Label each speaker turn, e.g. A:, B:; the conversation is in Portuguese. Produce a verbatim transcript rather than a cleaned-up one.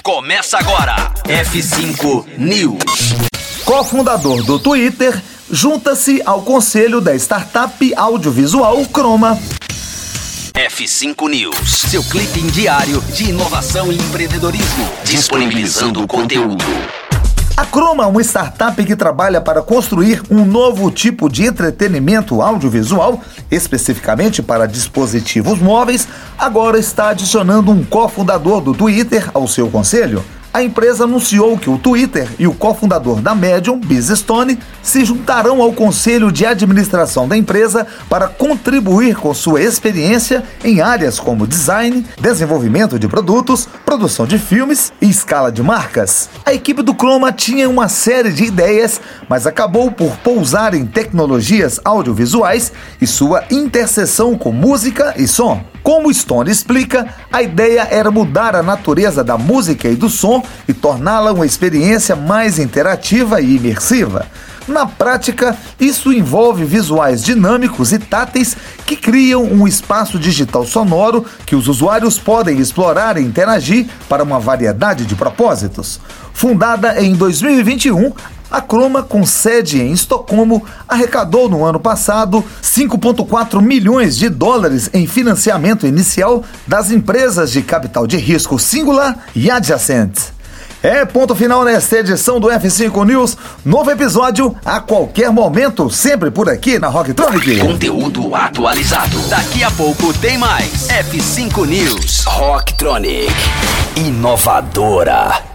A: Começa agora. F cinco News.
B: Cofundador do Twitter junta-se ao conselho da startup audiovisual Chroma.
A: F cinco News, seu clipe diário de inovação e empreendedorismo, disponibilizando o conteúdo.
B: A Chroma é uma startup que trabalha para construir um novo tipo de entretenimento audiovisual, especificamente para dispositivos móveis. Agora está adicionando um cofundador do Twitter ao seu conselho. A empresa anunciou que o Twitter e o cofundador da Medium, Biz Stone, se juntarão ao conselho de administração da empresa para contribuir com sua experiência em áreas como design, desenvolvimento de produtos, produção de filmes e escala de marcas. A equipe do Chroma tinha uma série de ideias, mas acabou por pousar em tecnologias audiovisuais e sua interseção com música e som. Como Stone explica, a ideia era mudar a natureza da música e do som e torná-la uma experiência mais interativa e imersiva. Na prática, isso envolve visuais dinâmicos e táteis que criam um espaço digital sonoro que os usuários podem explorar e interagir para uma variedade de propósitos. Fundada em dois mil e vinte e um, a Chroma, com sede em Estocolmo, arrecadou no ano passado cinco vírgula quatro milhões de dólares em financiamento inicial das empresas de capital de risco Singular e Adjacent. É ponto final nesta edição do F cinco News. Novo episódio a qualquer momento, sempre por aqui na Rocktronic.
A: Conteúdo atualizado. Daqui a pouco tem mais. F cinco News. Rocktronic. Inovadora.